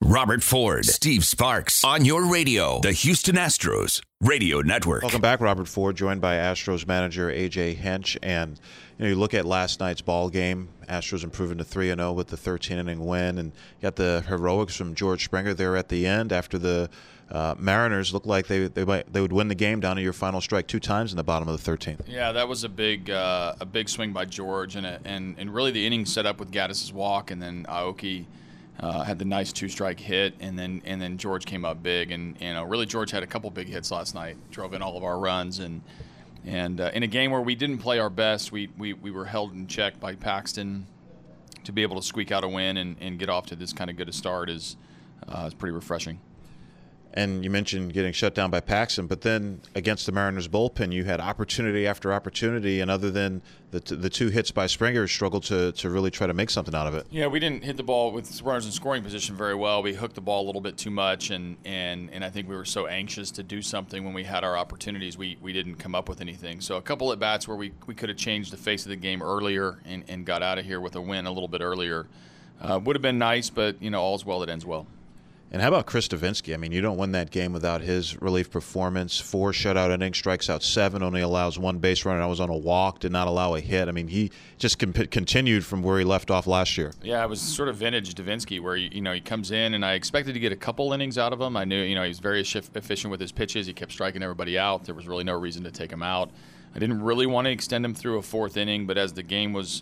Robert Ford, Steve Sparks on your radio, the Houston Astros Radio Network. Welcome back, Robert Ford, joined by Astros manager A.J. Hinch. And you look at last night's ball game. Astros improving to 3-0 with the 13-inning win, and you got the heroics from George Springer there at the end after the Mariners looked like they would win the game down to your final strike 2 times in the bottom of the 13th. Yeah, that was a big swing by George, and really the inning set up with Gaddis's walk, and then Aoki had the nice 2-strike hit, and then George came up big, and really George had a couple big hits last night, drove in all of our runs, and in a game where we didn't play our best, we were held in check by Paxton. To be able to squeak out a win and get off to this kind of good a start is pretty refreshing. And you mentioned getting shut down by Paxton, but then against the Mariners bullpen, you had opportunity after opportunity, and other than the 2 hits by Springer, struggled to really try to make something out of it. Yeah, we didn't hit the ball with runners in scoring position very well. We hooked the ball a little bit too much, and I think we were so anxious to do something when we had our opportunities, we didn't come up with anything. So a couple at bats where we could have changed the face of the game earlier and got out of here with a win a little bit earlier would have been nice, but all's well that ends well. And how about Chris Davinsky? I mean, you don't win that game without his relief performance. 4 shutout innings, strikes out 7, only allows 1 base runner. I was on a walk, did not allow a hit. I mean, he just continued from where he left off last year. Yeah, it was sort of vintage Davinsky, where he comes in, and I expected to get a couple innings out of him. I knew he was very efficient with his pitches. He kept striking everybody out. There was really no reason to take him out. I didn't really want to extend him through a 4th inning, but as the game was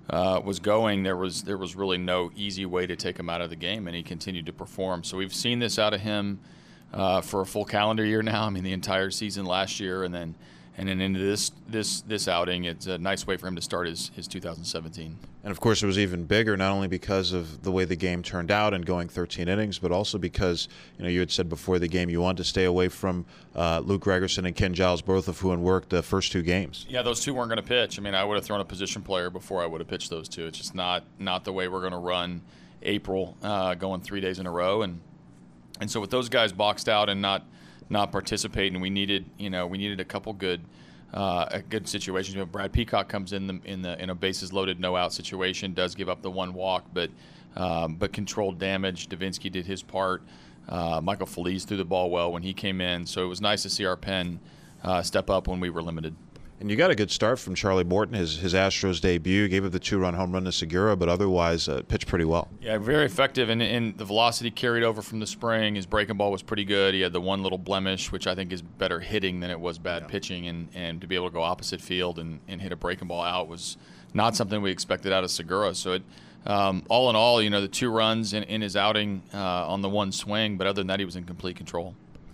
going, there was really no easy way to take him out of the game, and he continued to perform. So we've seen this out of him for a full calendar year now. I mean, the entire season last year, and then into this outing. It's a nice way for him to start his 2017. And of course, it was even bigger, not only because of the way the game turned out and going 13 innings, but also because you had said before the game you wanted to stay away from Luke Gregerson and Ken Giles, both of whom worked the first 2 games. Yeah, those 2 weren't going to pitch. I mean, I would have thrown a position player before I would have pitched those 2. It's just not the way we're going to run April, going 3 days in a row, and so with those guys boxed out and not participating, we needed a couple good situations. Brad Peacock comes in a bases loaded, no out situation, does give up the 1 walk, but controlled damage. Davinsky did his part. Michael Feliz threw the ball well when he came in, so it was nice to see our pen step up when we were limited. And you got a good start from Charlie Morton, his Astros debut. Gave up the 2-run home run to Segura, but otherwise pitched pretty well. Yeah, very effective, and the velocity carried over from the spring. His breaking ball was pretty good. He had the 1 little blemish, which I think is better hitting than it was bad pitching, and to be able to go opposite field and hit a breaking ball out was not something we expected out of Segura. So all in all, the 2 runs in his outing on the 1 swing, but other than that, he was in complete control.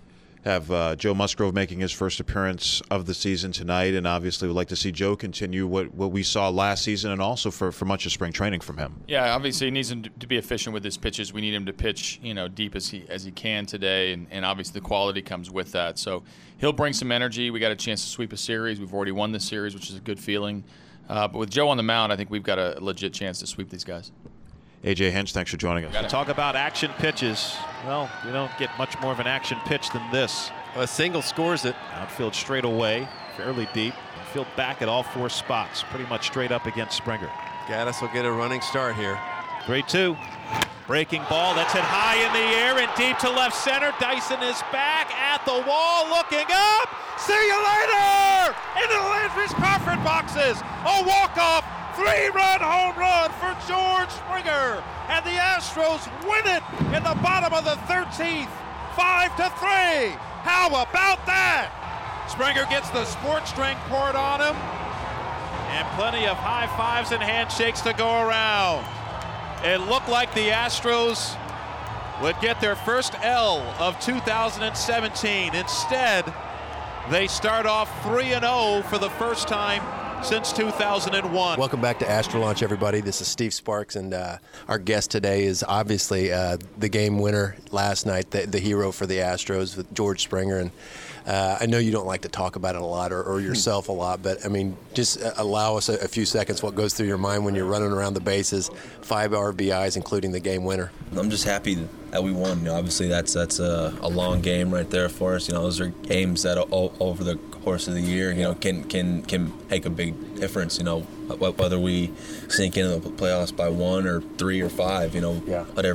Have Joe Musgrove making his first appearance of the season tonight, and obviously we'd like to see Joe continue what we saw last season and also for much of spring training from him. Yeah, obviously he needs him to be efficient with his pitches. We need him to pitch deep as he can today, and obviously the quality comes with that. So he'll bring some energy. We got a chance to sweep a series. We've already won this series, which is a good feeling. But with Joe on the mound, I think we've got a legit chance to sweep these guys. A.J. Hinch, thanks for joining us. Talk about action pitches. Well, you don't get much more of an action pitch than this. A single scores it. Outfield straight away, fairly deep. Infield back at all 4 spots, pretty much straight up against Springer. Gaddis will get a running start here. 3-2. Breaking ball, that's hit high in the air and deep to left center. Dyson is back at the wall, looking up. See you later! Into the Landry's Crawford boxes. A walk-off 3-run home run for George Springer. And the Astros win it in the bottom of the 13th, 5-3. How about that? Springer gets the sports drink poured on him. And plenty of high fives and handshakes to go around. It looked like the Astros would get their first L of 2017. Instead, they start off 3-0 for the first time since 2001. Welcome back to Astro Launch, everybody. This is Steve Sparks, and our guest today is obviously the game winner last night, the hero for the Astros, with George Springer. And I know you don't like to talk about it a lot or yourself a lot, but I mean, just allow us a few seconds what goes through your mind when you're running around the bases, 5 RBIs, including the game winner. I'm just happy that we won. Obviously, that's a long game right there for us. Those are games that over the course of the year, can make a big difference. Whether we sink into the playoffs by 1 or 3 or 5, whatever it is,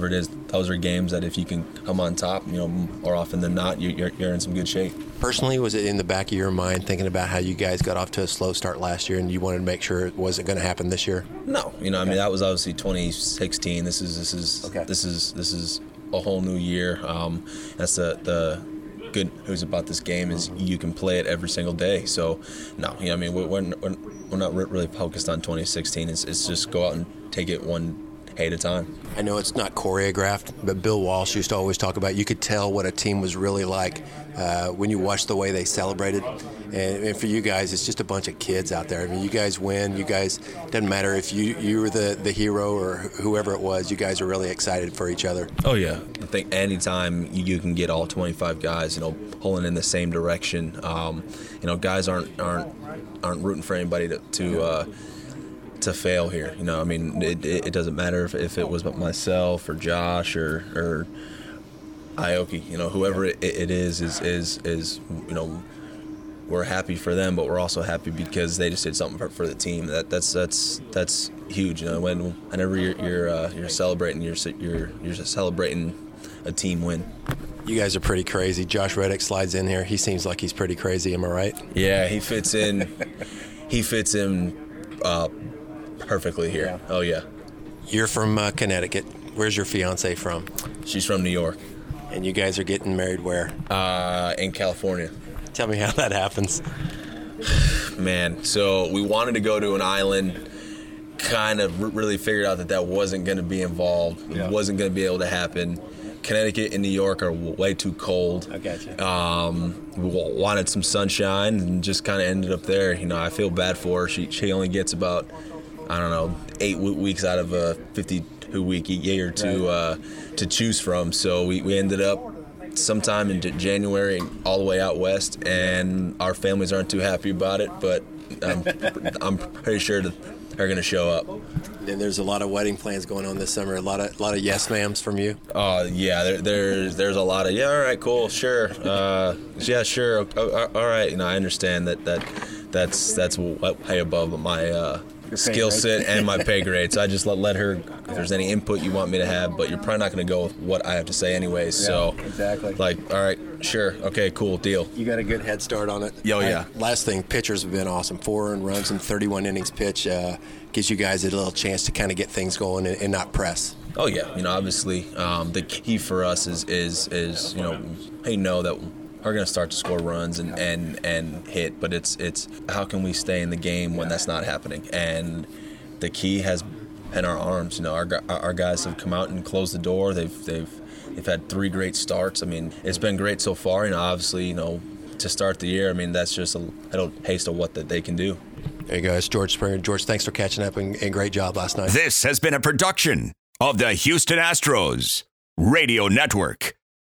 those are games that if you can come on top, more often than not, you're in some good shape. Personally, was it in the back of your mind thinking about how you guys got off to a slow start last year and you wanted to make sure it wasn't going to happen this year? No, I mean, that was obviously 2016. This is a whole new year. That's the good news about this game is you can play it every single day. So, no, I mean, we're not really focused on 2016. It's just go out and take it one day at a time. I know it's not choreographed, but Bill Walsh used to always talk about you could tell what a team was really like when you watched the way they celebrated. And for you guys, it's just a bunch of kids out there. I mean, you guys win. You guys, doesn't matter if you were the hero or whoever it was, you guys are really excited for each other. Oh, yeah. I think anytime you can get all 25 guys, pulling in the same direction, guys aren't rooting for anybody to fail here. I mean, it doesn't matter if it was myself or Josh or Aoki, whoever it is, we're happy for them, but we're also happy because they just did something for the team. That's huge. Whenever you're celebrating, you're celebrating a team win. You guys are pretty crazy. Josh Reddick slides in here. He seems like he's pretty crazy. Am I right? Yeah, he fits in. Perfectly here. Yeah. Oh, yeah. You're from Connecticut. Where's your fiance from? She's from New York. And you guys are getting married where? In California. Tell me how that happens. Man, so we wanted to go to an island, kind of really figured out that wasn't going to be involved. Yeah. It wasn't going to be able to happen. Connecticut and New York are way too cold. I gotcha. We wanted some sunshine and just kind of ended up there. I feel bad for her. She only gets about, 8 weeks out of a 52-week year to choose from. So we ended up sometime in January all the way out west, and our families aren't too happy about it, but I'm pretty sure that they're going to show up. And there's a lot of wedding plans going on this summer. A lot of yes ma'ams from you. Yeah. There's a lot of all right, cool, sure, yeah, sure, all right. I understand that's way above my skill set and my pay grade. So I just let her. If there's any input you want me to have, but you're probably not going to go with what I have to say anyways. Yeah, so exactly. All right, sure, okay, cool, deal. You got a good head start on it. Oh yeah. Last thing, pitchers have been awesome. 4 earned runs and 31 innings pitch gives you guys a little chance to kind of get things going and not press. Oh yeah, obviously the key for us is they know that we're going to start to score runs and hit, but it's how can we stay in the game when that's not happening? And the key has been our arms. Our guys have come out and closed the door. They've had 3 great starts. I mean, it's been great so far. Obviously, to start the year, I mean, that's just a little taste of what that they can do. There you go. It's George Springer. George, thanks for catching up and great job last night. This has been a production of the Houston Astros Radio Network.